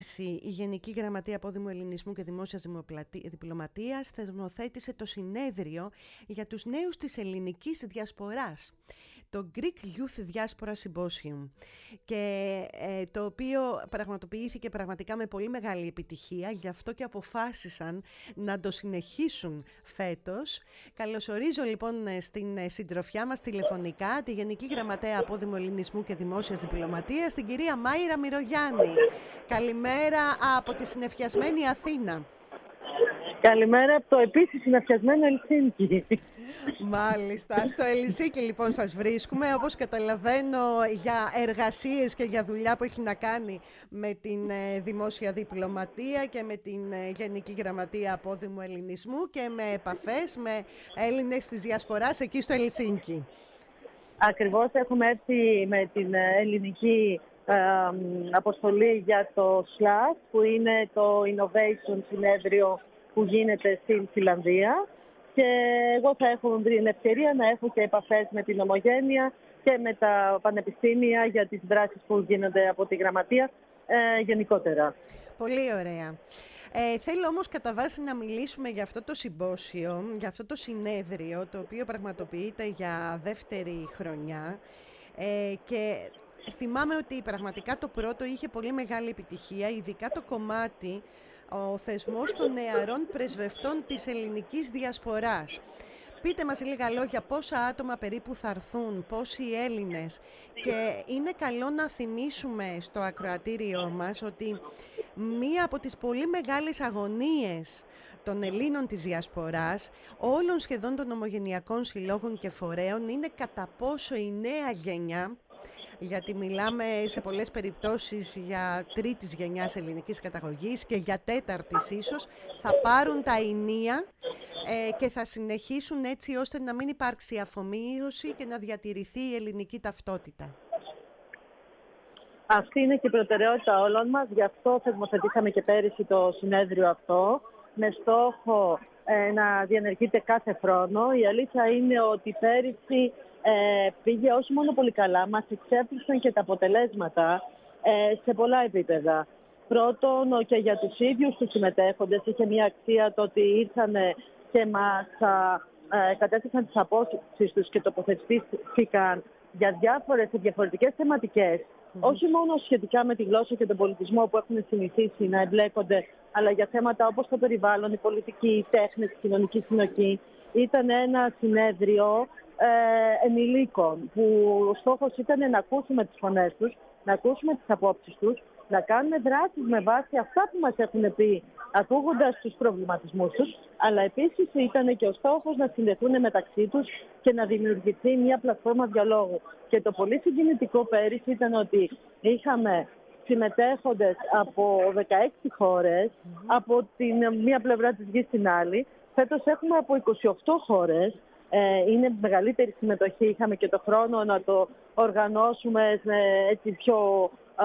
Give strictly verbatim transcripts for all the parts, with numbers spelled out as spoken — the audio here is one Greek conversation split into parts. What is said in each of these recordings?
Η Γενική Γραμματεία Απόδημου Ελληνισμού και Δημόσιας Διπλωματίας θεσμοθέτησε το συνέδριο για τους νέους της ελληνικής διασποράς, το Greek Youth Diaspora Symposium, και ε, το οποίο πραγματοποιήθηκε πραγματικά με πολύ μεγάλη επιτυχία, γι' αυτό και αποφάσισαν να το συνεχίσουν φέτος. Καλωσορίζω λοιπόν στην συντροφιά μας τηλεφωνικά τη Γενική Γραμματέα Απόδημου Ελληνισμού και Δημόσιας Διπλωματίας, την κυρία Μάηρα Μυρογιάννη. Καλημέρα από τη συννεφιασμένη Αθήνα. Καλημέρα από το επίσης συννεφιασμένο Ελσίνκι. Μάλιστα. Στο Ελσίνκι λοιπόν σας βρίσκουμε. Όπως καταλαβαίνω, για εργασίες και για δουλειά που έχει να κάνει με την ε, δημόσια διπλωματία και με την ε, Γενική Γραμματεία Απόδημου Ελληνισμού και με επαφές με Έλληνες της διασποράς εκεί στο Ελσίνκι. Ακριβώς, έχουμε έρθει με την ελληνική ε, αποστολή για το σλας, που είναι το Innovation συνέδριο που γίνεται στην Φιλανδία, και εγώ θα έχω την ευκαιρία να έχω και επαφές με την Ομογένεια και με τα πανεπιστήμια για τις δράσεις που γίνονται από τη Γραμματεία ε, γενικότερα. Πολύ ωραία. Ε, θέλω όμως κατά βάση να μιλήσουμε για αυτό το συμπόσιο, για αυτό το συνέδριο, το οποίο πραγματοποιείται για δεύτερη χρονιά, ε, και θυμάμαι ότι πραγματικά το πρώτο είχε πολύ μεγάλη επιτυχία, ειδικά το κομμάτι, ο θεσμός των νεαρών πρεσβευτών της ελληνικής διασποράς. Πείτε μας λίγα λόγια, πόσα άτομα περίπου θα έρθουν, πόσοι Έλληνες, και είναι καλό να θυμίσουμε στο ακροατήριό μας ότι μία από τις πολύ μεγάλες αγωνίες των Ελλήνων της διασποράς, όλων σχεδόν των ομογενειακών συλλόγων και φορέων, είναι κατά πόσο η νέα γενιά, γιατί μιλάμε σε πολλές περιπτώσεις για τρίτης γενιάς ελληνικής καταγωγής και για τέταρτης ίσως, θα πάρουν τα ηνία ε, και θα συνεχίσουν έτσι ώστε να μην υπάρξει αφομοίωση και να διατηρηθεί η ελληνική ταυτότητα. Αυτή είναι και η προτεραιότητα όλων μας, γι' αυτό θεσμοθετήσαμε και πέρυσι το συνέδριο αυτό, με στόχο ε, να διενεργείται κάθε χρόνο. Η αλήθεια είναι ότι πέρυσι Ε, πήγε όχι μόνο πολύ καλά, μας εξέπληξαν και τα αποτελέσματα ε, σε πολλά επίπεδα. Πρώτον, και για τους ίδιους τους συμμετέχοντες είχε μια αξία το ότι ήρθαν και μας ε, κατέθεσαν τις απόψεις τους και τοποθετήθηκαν για διάφορες και διαφορετικές θεματικές, mm-hmm. όχι μόνο σχετικά με τη γλώσσα και τον πολιτισμό που έχουν συνηθίσει να εμπλέκονται, αλλά για θέματα όπως το περιβάλλον, η πολιτική, η τέχνη, η κοινωνική συνοχή. Ήταν ένα συνέδριο Ε, ενηλίκων, που ο στόχος ήταν να ακούσουμε τις φωνές τους, να ακούσουμε τις απόψεις τους, να κάνουμε δράσεις με βάση αυτά που μας έχουν πει, ακούγοντας τους προβληματισμούς τους, αλλά επίσης ήταν και ο στόχος να συνδεθούν μεταξύ τους και να δημιουργηθεί μια πλατφόρμα διαλόγου. Και το πολύ συγκινητικό πέρυσι ήταν ότι είχαμε συμμετέχοντες από δεκαέξι χώρες, mm-hmm. από την μία πλευρά της γης στην άλλη. Φέτος έχουμε από είκοσι οκτώ χώρες. Ε, είναι μεγαλύτερη συμμετοχή. Είχαμε και το χρόνο να το οργανώσουμε με έτσι πιο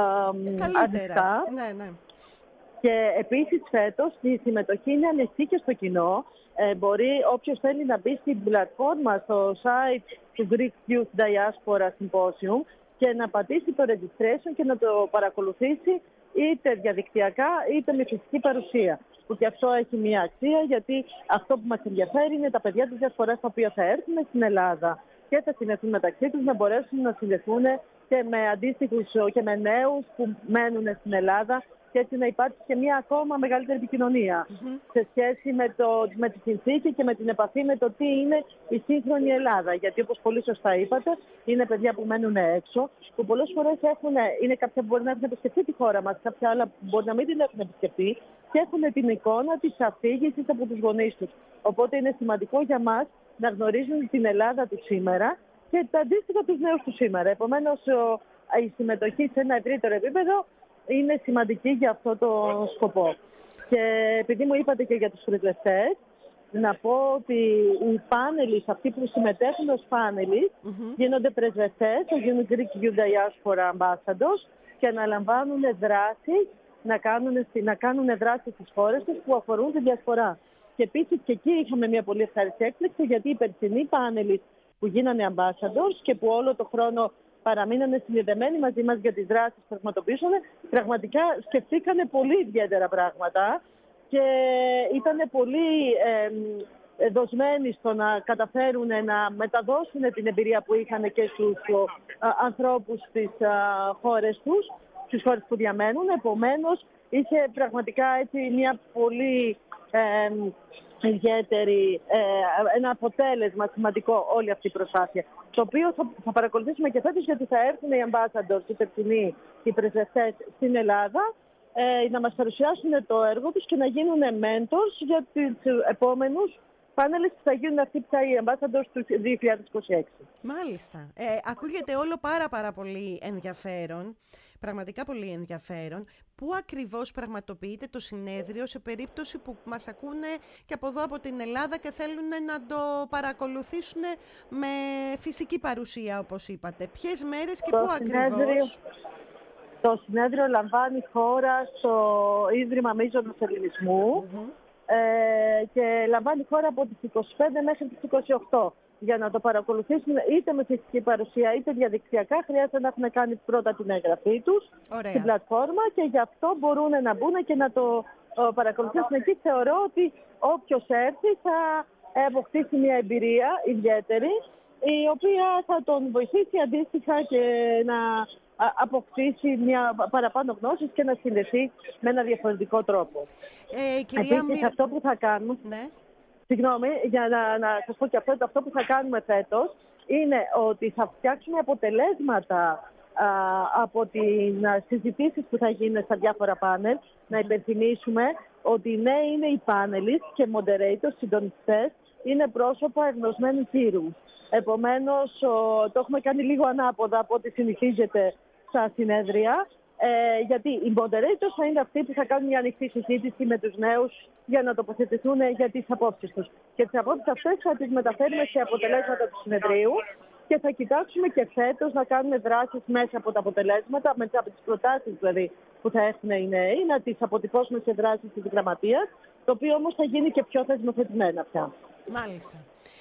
αντιστά. Ναι, ναι. Και επίσης φέτος η συμμετοχή είναι ανοιχτή και στο κοινό. Ε, μπορεί όποιος θέλει να μπει στην πλατφόρμα, στο site του Greek Youth Diaspora Symposium και να πατήσει το registration και να το παρακολουθήσει είτε διαδικτυακά είτε με φυσική παρουσία. Που και αυτό έχει μια αξία, γιατί αυτό που μας ενδιαφέρει είναι τα παιδιά της διασποράς τα οποία θα έρθουν στην Ελλάδα και θα συνδεθούν μεταξύ τους, να μπορέσουν να συνδεθούν και με αντίστοιχους και με νέους που μένουν στην Ελλάδα, και έτσι να υπάρξει και μια ακόμα μεγαλύτερη επικοινωνία mm-hmm. σε σχέση με, το, με τη συνθήκη και με την επαφή με το τι είναι η σύγχρονη Ελλάδα. Γιατί, όπως πολύ σωστά είπατε, είναι παιδιά που μένουν έξω, που πολλές φορές έχουν, είναι κάποια που μπορεί να έχουν επισκεφτεί τη χώρα μας, κάποια άλλα που μπορεί να μην την έχουν επισκεφτεί και έχουν την εικόνα της αφήγησης από τους γονείς τους. Οπότε είναι σημαντικό για μας να γνωρίζουν την Ελλάδα του σήμερα και τα αντίστοιχα τους νέους του σήμερα. Επομένως, η συμμετοχή σε ένα ευρύτερο επίπεδο είναι σημαντική για αυτό το σκοπό. Και επειδή μου είπατε και για τους πρεσβευτές, να πω ότι οι πάνελοι, αυτοί που συμμετέχουν ως πάνελοι, mm-hmm. γίνονται πρεσβευτές, γίνουν Greek Youth Diaspora Ambassadors και αναλαμβάνουν δράσεις, να κάνουν, να κάνουν δράσεις στις χώρες τους που αφορούν τη διασπορά. Και επίσης και εκεί είχαμε μια πολύ ευχάριστη έκπληξη, γιατί οι περσινοί πάνελοι που γίνανε ambassadors και που όλο το χρόνο παραμείνανε συνδεδεμένοι μαζί μας για τις δράσεις που πραγματοποιήσουν, πραγματικά σκεφτήκανε πολύ ιδιαίτερα πράγματα και ήταν πολύ ε, δοσμένοι στο να καταφέρουν να μεταδώσουν την εμπειρία που είχαν και στους α, ανθρώπους στις α, χώρες τους, στις χώρες που διαμένουν. Επομένως, είχε πραγματικά έτσι μια πολύ ε, ιδιαίτερη, ε, ένα αποτέλεσμα σημαντικό όλη αυτή η προσπάθεια. Το οποίο θα, θα παρακολουθήσουμε και φέτος, γιατί θα έρθουν οι ambassadors, οι υπευθυνοί, οι πρεσβευτές στην Ελλάδα, ε, να μας παρουσιάσουν το έργο τους και να γίνουν mentors για τους επόμενους πάνελες που θα γίνουν αυτοί που θα είναι οι ambassadors του δύο χιλιάδες είκοσι έξι. Μάλιστα. Ε, ακούγεται όλο πάρα πάρα πολύ ενδιαφέρον. Πραγματικά πολύ ενδιαφέρον. Πού ακριβώς πραγματοποιείται το συνέδριο σε περίπτωση που μας ακούνε και από εδώ από την Ελλάδα και θέλουν να το παρακολουθήσουν με φυσική παρουσία, όπως είπατε? Ποιες μέρες και το πού συνέδριο, ακριβώς? Το συνέδριο λαμβάνει χώρα στο Ίδρυμα Μείζωνος Ελληνισμού mm-hmm. ε, και λαμβάνει χώρα από τις είκοσι πέντε μέχρι τις είκοσι οκτώ. Για να το παρακολουθήσουν είτε με φυσική παρουσία είτε διαδικτυακά, χρειάζεται να έχουν κάνει πρώτα την εγγραφή τους στην πλατφόρμα και γι' αυτό μπορούν να μπουν και να το παρακολουθήσουν εκεί. Θεωρώ ότι όποιος έρθει θα αποκτήσει μια εμπειρία ιδιαίτερη, η οποία θα τον βοηθήσει αντίστοιχα και να αποκτήσει μια παραπάνω γνώση και να συνδεθεί με ένα διαφορετικό τρόπο. Ε, κυρία Επίσης, αυτό που θα κάνουμε... Ναι. Συγγνώμη, για να, να σας πω και αυτό, αυτό που θα κάνουμε φέτος είναι ότι θα φτιάξουμε αποτελέσματα α, από τις συζητήσεις που θα γίνουν στα διάφορα πάνελ. Να υπενθυμίσουμε ότι ναι, είναι οι πάνελοι και moderators, συντονιστές, είναι πρόσωπα εγνωσμένου κύρου. Επομένως, ο, το έχουμε κάνει λίγο ανάποδα από ό,τι συνηθίζεται στα συνέδρια. Ε, γιατί οι moderators θα είναι αυτοί που θα κάνουν μια ανοιχτή συζήτηση με τους νέους για να τοποθετηθούν για τις απόψεις τους. Και τις απόψεις αυτές θα τις μεταφέρουμε σε αποτελέσματα του συνεδρίου και θα κοιτάξουμε και φέτος να κάνουμε δράσεις μέσα από τα αποτελέσματα, μέσα από τις προτάσεις δηλαδή που θα έχουν οι νέοι, να τις αποτυπώσουμε σε δράσεις της γραμματείας, το οποίο όμως θα γίνει και πιο θεσμοθετημένα πια. Μάλιστα.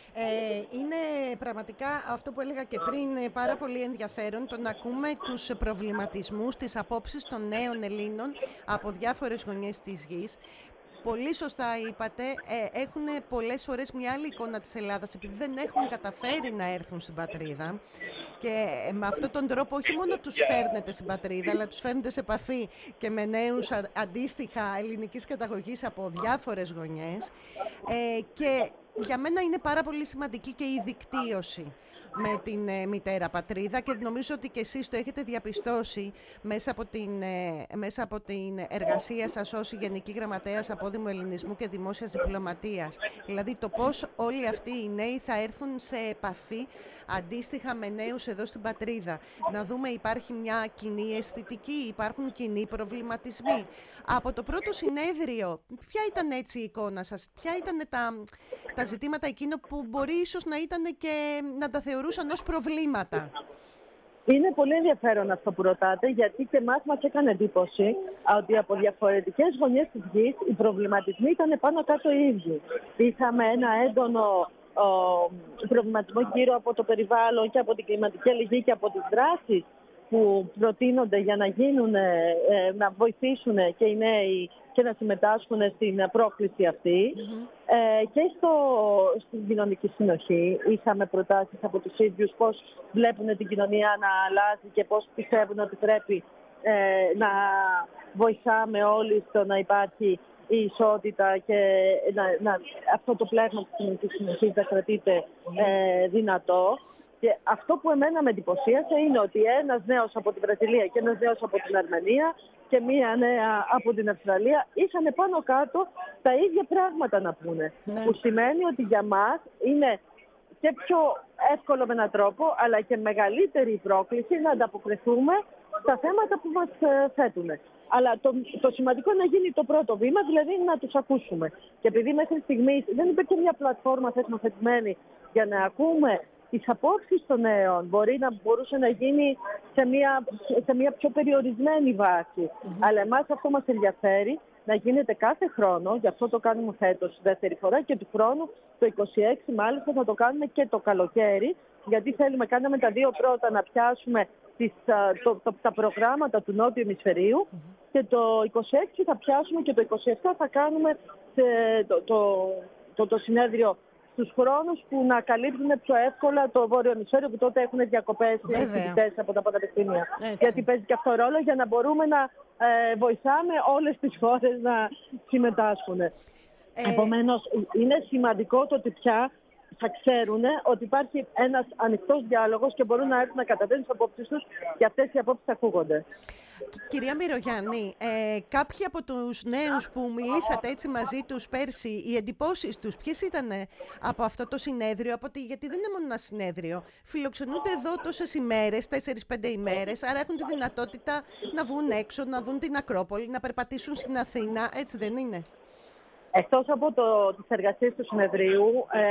Ε, είναι πραγματικά αυτό που έλεγα και πριν πάρα πολύ ενδιαφέρον το να ακούμε τους προβληματισμούς, τις απόψεις των νέων Ελλήνων από διάφορες γωνιές της γης. Πολύ σωστά είπατε, ε, έχουν πολλές φορές μια άλλη εικόνα της Ελλάδας επειδή δεν έχουν καταφέρει να έρθουν στην πατρίδα και ε, με αυτόν τον τρόπο όχι μόνο τους φέρνετε στην πατρίδα αλλά τους φέρνετε σε επαφή και με νέους α, αντίστοιχα ελληνικής καταγωγής από διάφορες γωνιές ε, και για μένα είναι πάρα πολύ σημαντική και η δικτύωση με την ε, μητέρα πατρίδα και νομίζω ότι και εσείς το έχετε διαπιστώσει μέσα από την, ε, μέσα από την εργασία σας ως Γενική Γραμματέας Απόδημου Ελληνισμού και Δημόσιας Διπλωματίας. Δηλαδή το πώς όλοι αυτοί οι νέοι θα έρθουν σε επαφή αντίστοιχα με νέους εδώ στην πατρίδα. Να δούμε υπάρχει μια κοινή αισθητική, υπάρχουν κοινοί προβληματισμοί. Από το πρώτο συνέδριο, ποια ήταν έτσι η εικόνα σας, ποια ήταν τα, τα ζητήματα εκείνο που μπορεί ίσως να ήταν και να τα θεωρούσαν ως προβλήματα? Είναι πολύ ενδιαφέρον αυτό που ρωτάτε, γιατί και εμάς μας έκανε εντύπωση ότι από διαφορετικές γωνιές της γης οι προβληματισμοί ήταν πάνω κάτω οι ίδιοι. Είχαμε ένα έντονο ο, προβληματισμό γύρω από το περιβάλλον και από την κλιματική αλλαγή και από τις δράσεις που προτείνονται για να γίνουν, ε, να βοηθήσουν και οι νέοι και να συμμετάσχουν στην πρόκληση αυτή. Mm-hmm. Ε, και στο, στην κοινωνική συνοχή είχαμε προτάσεις από τους ίδιους πώς βλέπουν την κοινωνία να αλλάζει και πώς πιστεύουν ότι πρέπει ε, να βοηθάμε όλοι στο να υπάρχει η ισότητα και να, να, αυτό το πλέγμα της κοινωνικής συνοχής να κρατείται ε, δυνατό. Και αυτό που εμένα με εντυπωσίασε είναι ότι ένας νέος από την Βραζιλία και ένας νέος από την Αρμενία και μία νέα από την Αυστραλία είχαν πάνω κάτω τα ίδια πράγματα να πούνε. Ναι. Που σημαίνει ότι για μας είναι και πιο εύκολο με έναν τρόπο, αλλά και μεγαλύτερη η πρόκληση να ανταποκριθούμε στα θέματα που μας θέτουν. Αλλά το, το σημαντικό είναι να γίνει το πρώτο βήμα, δηλαδή να τους ακούσουμε. Και επειδή μέχρι στιγμής δεν υπήρχε μια πλατφόρμα θεσμοθετημένη για να ακούμε τις απόψεις των νέων, μπορεί να μπορούσε να γίνει σε μια, σε μια πιο περιορισμένη βάση. Mm-hmm. Αλλά εμάς αυτό μας ενδιαφέρει να γίνεται κάθε χρόνο, γι' αυτό το κάνουμε φέτος δεύτερη φορά και του χρόνου το είκοσι έξι μάλιστα θα το κάνουμε και το καλοκαίρι γιατί θέλουμε, κάναμε τα δύο πρώτα να πιάσουμε τις, το, το, τα προγράμματα του Νότιου Ημισφαιρίου mm-hmm. και το είκοσι έξι θα πιάσουμε και το είκοσι επτά θα κάνουμε σε, το, το, το, το συνέδριο στους χρόνους που να καλύπτουν πιο εύκολα το Βόρειο Ημισφαίριο, που τότε έχουν διακοπές οι φοιτητές από τα πανεπιστήμια. Γιατί παίζει και αυτό ρόλο για να μπορούμε να ε, βοηθάμε όλες τις χώρες να συμμετάσχουν. Ε... Επομένως, είναι σημαντικό το ότι πια θα ξέρουν ότι υπάρχει ένας ανοιχτός διάλογος και μπορούν να έρθουν να καταθέσουν τις απόψεις τους και αυτές οι απόψεις ακούγονται. Κυρία Μυρογιάννη, ε, κάποιοι από τους νέους που μιλήσατε έτσι μαζί τους πέρσι, οι εντυπώσεις τους ποιες ήταν από αυτό το συνέδριο? Από τη, γιατί δεν είναι μόνο ένα συνέδριο. Φιλοξενούνται εδώ τόσες ημέρες, τέσσερις πέντε ημέρες, άρα έχουν τη δυνατότητα να βγουν έξω, να δουν την Ακρόπολη, να περπατήσουν στην Αθήνα, έτσι δεν είναι? Εκτός από το, τις εργασίες του συνεδρίου,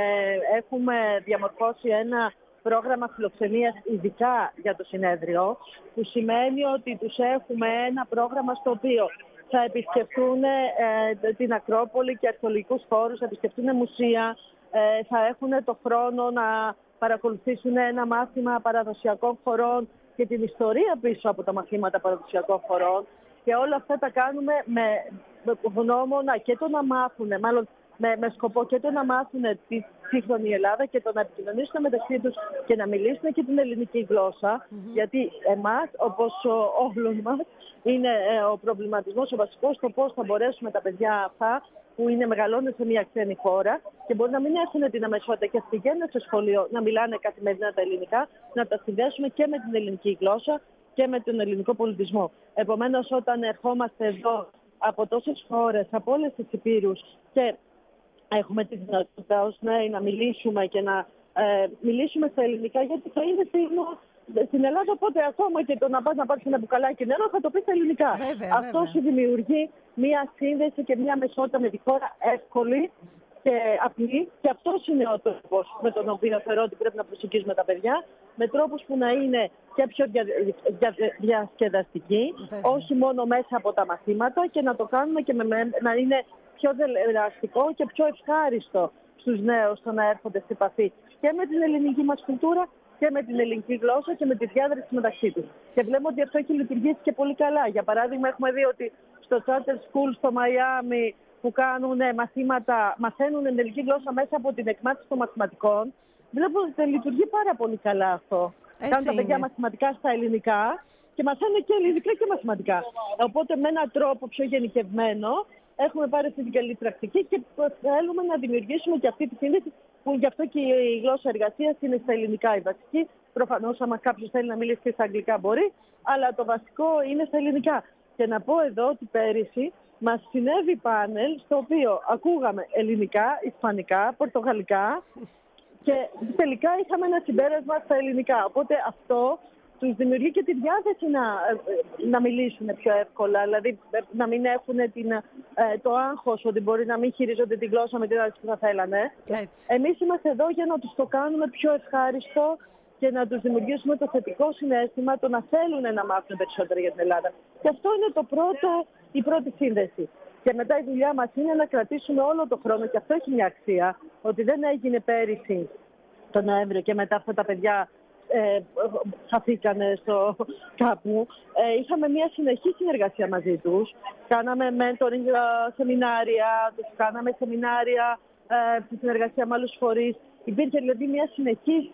ε, έχουμε διαμορφώσει ένα πρόγραμμα φιλοξενίας ειδικά για το συνέδριο, που σημαίνει ότι τους έχουμε ένα πρόγραμμα στο οποίο θα επισκεφτούν ε, την Ακρόπολη και αρχαιολογικούς χώρους, θα επισκεφτούν μουσεία, ε, θα έχουν το χρόνο να παρακολουθήσουν ένα μάθημα παραδοσιακών χωρών και την ιστορία πίσω από τα μαθήματα παραδοσιακών χωρών. Και όλα αυτά τα κάνουμε με, με γνώμονα και το να μάθουν, μάλλον με, με σκοπό και το να μάθουν τη σύγχρονη Ελλάδα και το να επικοινωνήσουν μεταξύ τους και να μιλήσουν και την ελληνική γλώσσα. Mm-hmm. Γιατί εμάς, όπως όλων μας, είναι ε, ο προβληματισμός ο βασικός στο πώς θα μπορέσουμε τα παιδιά αυτά που είναι μεγαλώνουν σε μια ξένη χώρα και μπορεί να μην έχουν την αμεσότητα και πηγαίνουν στο σχολείο να μιλάνε καθημερινά τα ελληνικά, να τα συνδέσουμε και με την ελληνική γλώσσα και με τον ελληνικό πολιτισμό. Επομένως, όταν ερχόμαστε εδώ από τόσες χώρες, από όλες τις υπήρους και έχουμε τη δυνατότητα ως νέοι να μιλήσουμε και να ε, μιλήσουμε στα ελληνικά, γιατί θα είναι στην Ελλάδα, οπότε ακόμα και το να πας να πάρεις ένα μπουκαλάκι νερό θα το πεις στα ελληνικά. Βέβαια, Αυτό βέβαια. σου δημιουργεί μία σύνδεση και μία μεσότητα με τη χώρα εύκολη και απλή, και αυτός είναι ο τρόπος με τον οποίο θεωρώ ότι πρέπει να προσεγγίσουμε τα παιδιά, με τρόπους που να είναι και πιο δια, δια, διασκεδαστικοί, Βέβαια. όχι μόνο μέσα από τα μαθήματα, και να το κάνουμε και με, να είναι πιο δελεαστικό και πιο ευχάριστο στους νέους το να έρχονται σε επαφή και με την ελληνική μας κουλτούρα και με την ελληνική γλώσσα και με τη διάδραση μεταξύ τους. Και βλέπουμε ότι αυτό έχει λειτουργήσει και πολύ καλά. Για παράδειγμα, έχουμε δει ότι στο Charter School στο Μαϊάμι, που κάνουν μαθήματα, μαθαίνουν την ελληνική γλώσσα μέσα από την εκμάθηση των μαθηματικών, βλέπω ότι λειτουργεί πάρα πολύ καλά αυτό. Έτσι κάνουν τα παιδιά είναι. μαθηματικά στα ελληνικά και μαθαίνουν και ελληνικά και μαθηματικά. Οπότε με έναν τρόπο πιο γενικευμένο έχουμε πάρει αυτή την καλή πρακτική και θέλουμε να δημιουργήσουμε και αυτή τη σύνδεση, που γι' αυτό και η γλώσσα εργασίας είναι στα ελληνικά η βασική. Προφανώς, άμα κάποιος θέλει να μιλήσει και στα αγγλικά μπορεί, αλλά το βασικό είναι στα ελληνικά. Και να πω εδώ ότι πέρυσι μας συνέβη πάνελ στο οποίο ακούγαμε ελληνικά, ισπανικά, πορτογαλικά και τελικά είχαμε ένα συμπέρασμα στα ελληνικά. Οπότε αυτό τους δημιουργεί και τη διάθεση να, να μιλήσουν πιο εύκολα, δηλαδή να μην έχουν την, το άγχος ότι μπορεί να μην χειρίζονται τη γλώσσα με την άρεση που θα θέλανε. Έτσι. Εμείς είμαστε εδώ για να τους το κάνουμε πιο ευχάριστο και να τους δημιουργήσουμε το θετικό συναίσθημα, το να θέλουν να μάθουν περισσότερα για την Ελλάδα. Και αυτό είναι το πρώτο, η πρώτη σύνδεση. Και μετά η δουλειά μας είναι να κρατήσουμε όλο το χρόνο, και αυτό έχει μια αξία, ότι δεν έγινε πέρυσι τον Νοέμβριο και μετά αυτά τα παιδιά ε, χαθήκανε στο κάπου. Ε, είχαμε μια συνεχή συνεργασία μαζί τους. Κάναμε mentoring σεμινάρια, τους κάναμε σεμινάρια ε, στη συνεργασία με άλλους φορείς. Υπήρχε δηλαδή μια συνεχής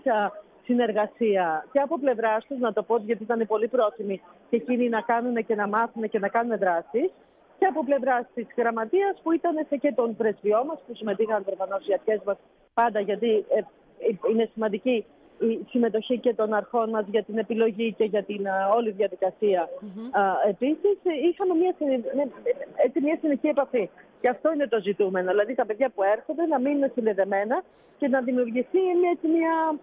συνεργασία και από πλευράς τους, να το πω γιατί ήταν πολύ πρόθυμοι και εκείνοι να κάνουν και να μάθουν και να κάνουν δράσεις, και από πλευράς της γραμματείας που ήταν και των πρεσβειών μας που συμμετείχαν προφανώς οι αρχές μας πάντα, γιατί ε, είναι σημαντική η συμμετοχή και των αρχών μας για την επιλογή και για την α, όλη διαδικασία. Mm-hmm. Α, επίσης, είχαμε μια, έτσι, μια συνεχή επαφή. Και αυτό είναι το ζητούμενο. Δηλαδή, τα παιδιά που έρχονται να μείνουν συνδεδεμένα και να δημιουργηθεί μια, μια,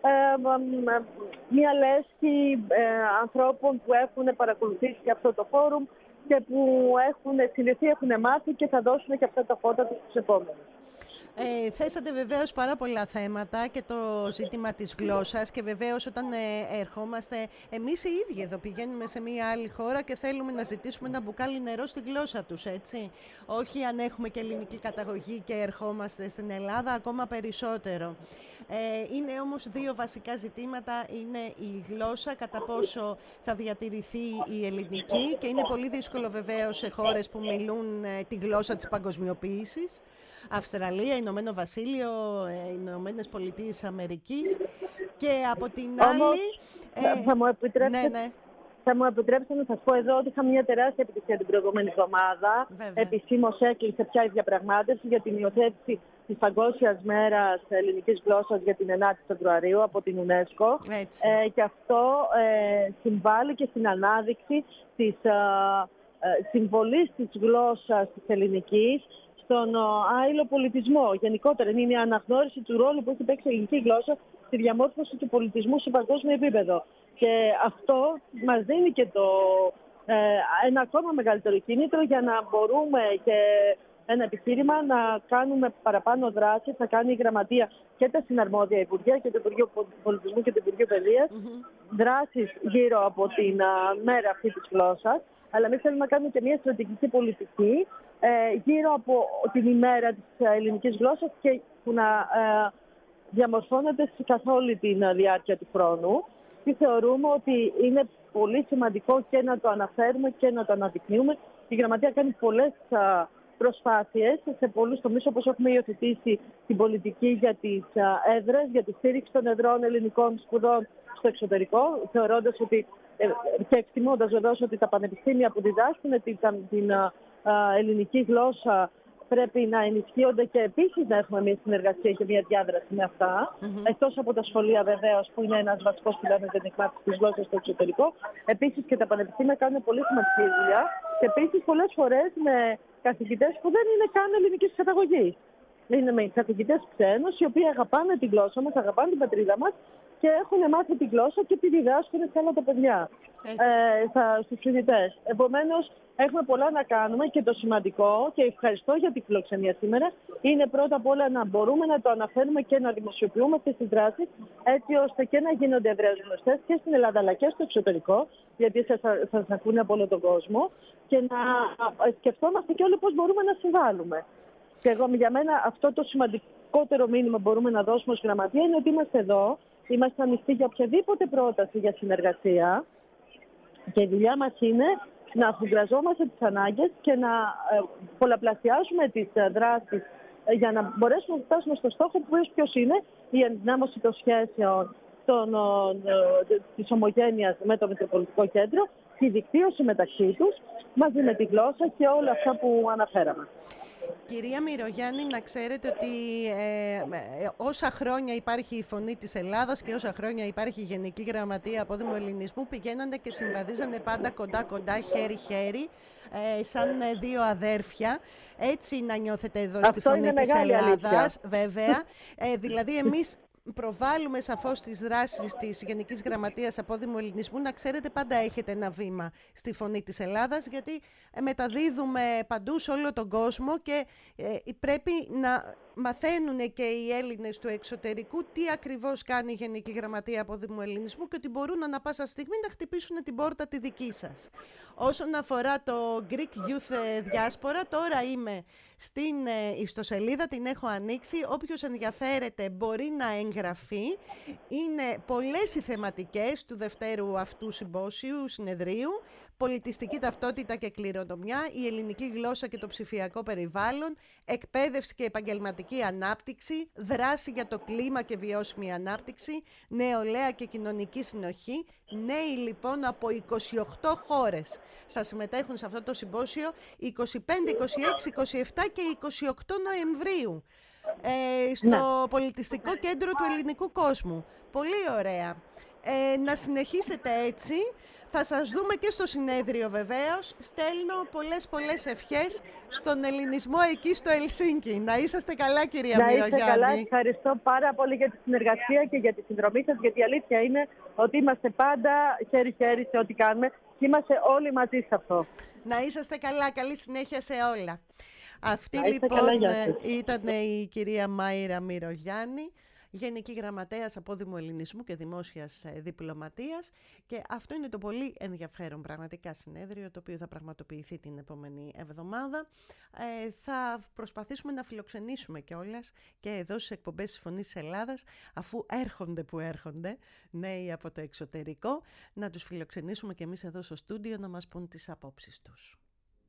ε, μια λέσχη ε, ανθρώπων που έχουν παρακολουθήσει αυτό το φόρουμ και που έχουν συνδεθεί, έχουν μάθει και θα δώσουν και αυτά τα φώτα τους στους επόμενους. Ε, θέσατε βεβαίως πάρα πολλά θέματα και το ζήτημα της γλώσσας και βεβαίως όταν ε, ερχόμαστε εμείς οι ίδιοι εδώ πηγαίνουμε σε μια άλλη χώρα και θέλουμε να ζητήσουμε ένα μπουκάλι νερό στη γλώσσα τους, έτσι. Όχι αν έχουμε και ελληνική καταγωγή και ερχόμαστε στην Ελλάδα ακόμα περισσότερο. Ε, είναι όμως δύο βασικά ζητήματα, είναι η γλώσσα, κατά πόσο θα διατηρηθεί η ελληνική και είναι πολύ δύσκολο βεβαίως σε χώρες που μιλούν ε, τη γλώσσα της παγκοσμιοποίησης. Αυστραλία, Ηνωμένο Βασίλειο, Ηνωμένες Πολιτείες Αμερικής και από την Όμως, άλλη... Ε, θα, μου επιτρέψετε, ναι, ναι. θα μου επιτρέψετε να σας πω εδώ ότι είχαμε μια τεράστια επιτυχία την προηγούμενη εβδομάδα. Επισήμως έκλεισε πια η διαπραγμάτευση για την υιοθέτηση της Παγκόσμιας Μέρας Ελληνικής Γλώσσας για την ενάτη Φεβρουαρίου από την UNESCO. Ε, και αυτό ε, συμβάλλει και στην ανάδειξη της ε, ε, συμβολής της γλώσσας της ελληνικής στον άειλο πολιτισμό. Γενικότερα είναι η αναγνώριση του ρόλου που έχει παίξει η ελληνική γλώσσα στη διαμόρφωση του πολιτισμού σε παγκόσμιο επίπεδο. Και αυτό μας δίνει και το, ε, ένα ακόμα μεγαλύτερο κίνητρο για να μπορούμε και ένα επιχείρημα να κάνουμε παραπάνω δράσεις. Θα κάνει η Γραμματεία και τα συναρμόδια Υπουργεία και το Υπουργείο Πολιτισμού και το Υπουργείο Παιδείας mm-hmm. δράσεις γύρω από την α, μέρα αυτή της γλώσσας. Αλλά εμείς θέλουμε να κάνουμε και μια στρατηγική πολιτική ε, γύρω από την ημέρα της ελληνικής γλώσσας και που να ε, διαμορφώνεται καθ' όλη τη διάρκεια του χρόνου. Και θεωρούμε ότι είναι πολύ σημαντικό και να το αναφέρουμε και να το αναδεικνύουμε. Η Γραμματεία κάνει πολλές α, προσπάθειες σε πολλούς τομείς, όπως έχουμε υιοθετήσει την πολιτική για τις α, έδρες, για τη στήριξη των εδρών ελληνικών σπουδών στο εξωτερικό, θεωρώντας ότι και εκτιμώντας βεβαίως ότι τα πανεπιστήμια που διδάσκουν την, την α, ελληνική γλώσσα πρέπει να ενισχύονται και επίσης να έχουμε μια συνεργασία και μια διάδραση με αυτά. Mm-hmm. Εκτός από τα σχολεία βεβαίως που είναι ένας βασικός πυλώνας για την εκμάθηση της γλώσσας στο εξωτερικό. Επίσης και τα πανεπιστήμια κάνουν πολύ σημαντική δουλειά και επίσης πολλές φορές με καθηγητές που δεν είναι καν ελληνικής καταγωγής. Είναι με καθηγητές ξένους οι οποίοι αγαπάνε τη γλώσσα μας, αγαπάνε την πατρίδα μας και έχουν μάθει τη γλώσσα και τη διδάσκουν σε όλα τα παιδιά, ε, στους φοιτητές. Επομένως, έχουμε πολλά να κάνουμε και το σημαντικό, και ευχαριστώ για την φιλοξενία σήμερα, είναι πρώτα απ' όλα να μπορούμε να το αναφέρουμε και να δημοσιοποιούμε αυτές τις δράσεις, έτσι ώστε και να γίνονται ευρέως γνωστές και στην Ελλάδα αλλά και στο εξωτερικό, γιατί σας, σας ακούνε από όλο τον κόσμο, και να σκεφτόμαστε και όλοι πώς μπορούμε να συμβάλλουμε. Και εγώ, για μένα αυτό το σημαντικότερο μήνυμα μπορούμε να δώσουμε ως Γραμματεία είναι ότι είμαστε εδώ, είμαστε ανοιχτοί για οποιαδήποτε πρόταση για συνεργασία και η δουλειά μας είναι να αφουγκραζόμαστε τις ανάγκες και να ε, πολλαπλασιάσουμε τις ε, δράσεις ε, για να μπορέσουμε να φτάσουμε στο στόχο που ποιος είναι η ενδυνάμωση των σχέσεων των, ε, της ομογένειας με το Μητροπολιτικό Κέντρο, τη δικτύωση μεταξύ τους, μαζί με τη γλώσσα και όλα αυτά που αναφέραμε. Κυρία Μυρογιάννη, να ξέρετε ότι ε, ε, όσα χρόνια υπάρχει η Φωνή της Ελλάδας και όσα χρόνια υπάρχει η Γενική Γραμματεία Απόδημου Ελληνισμού, πηγαίνανε και συμβαδίζανε πάντα κοντά-κοντά, χέρι-χέρι, ε, σαν δύο αδέρφια. Έτσι να νιώθετε εδώ στη Φωνή της Ελλάδας, βέβαια. Ε, δηλαδή εμείς προβάλλουμε σαφώς τις δράσεις της Γενικής Γραμματείας Απόδημου Ελληνισμού. Να ξέρετε, πάντα έχετε ένα βήμα στη Φωνή της Ελλάδας, γιατί μεταδίδουμε παντού σε όλο τον κόσμο και ε, πρέπει να μαθαίνουν και οι Έλληνες του εξωτερικού τι ακριβώς κάνει η Γενική Γραμματεία Απόδημου Ελληνισμού και ότι μπορούν ανα πάσα στιγμή να χτυπήσουν την πόρτα τη δική σας. Όσον αφορά το Greek Youth Diaspora, τώρα είμαι στην ιστοσελίδα, την έχω ανοίξει. Όποιος ενδιαφέρεται μπορεί να εγγραφεί. Είναι πολλές οι θεματικές του δευτέρου αυτού συμπόσιου, συνεδρίου. Πολιτιστική ταυτότητα και κληρονομιά, η ελληνική γλώσσα και το ψηφιακό περιβάλλον, εκπαίδευση και επαγγελματική ανάπτυξη, δράση για το κλίμα και βιώσιμη ανάπτυξη, νεολαία και κοινωνική συνοχή. Νέοι λοιπόν από είκοσι οκτώ χώρες θα συμμετέχουν σε αυτό το συμπόσιο είκοσι πέντε, είκοσι έξι, είκοσι επτά και είκοσι οκτώ Νοεμβρίου ε, στο ναι. Πολιτιστικό Κέντρο του Ελληνικού Κόσμου. Πολύ ωραία. Ε, να συνεχίσετε έτσι. Θα σας δούμε και στο συνέδριο βεβαίως. Στέλνω πολλές πολλές ευχές στον ελληνισμό εκεί στο Ελσίνκι. Να είσαστε καλά, κυρία Μυρογιάννη. Να είστε καλά. Ευχαριστώ πάρα πολύ για τη συνεργασία και για τη συνδρομή σας, γιατί η αλήθεια είναι ότι είμαστε πάντα χέρι-χέρι σε ό,τι κάνουμε και είμαστε όλοι μαζί σε αυτό. Να είσαστε καλά. Καλή συνέχεια σε όλα. Αυτή Να είστε λοιπόν καλά, γεια σας. ήταν η κυρία Μάιρα Μυρογιάννη, Γενική Γραμματέας Απόδημου Ελληνισμού και Δημόσιας Διπλωματίας, και αυτό είναι το πολύ ενδιαφέρον πραγματικά συνέδριο, το οποίο θα πραγματοποιηθεί την επόμενη εβδομάδα. Ε, θα προσπαθήσουμε να φιλοξενήσουμε κιόλας και εδώ στις εκπομπές της Φωνής της Ελλάδας, αφού έρχονται που έρχονται νέοι από το εξωτερικό, να τους φιλοξενήσουμε και εμείς εδώ στο στούντιο να μας πούν τις απόψεις τους.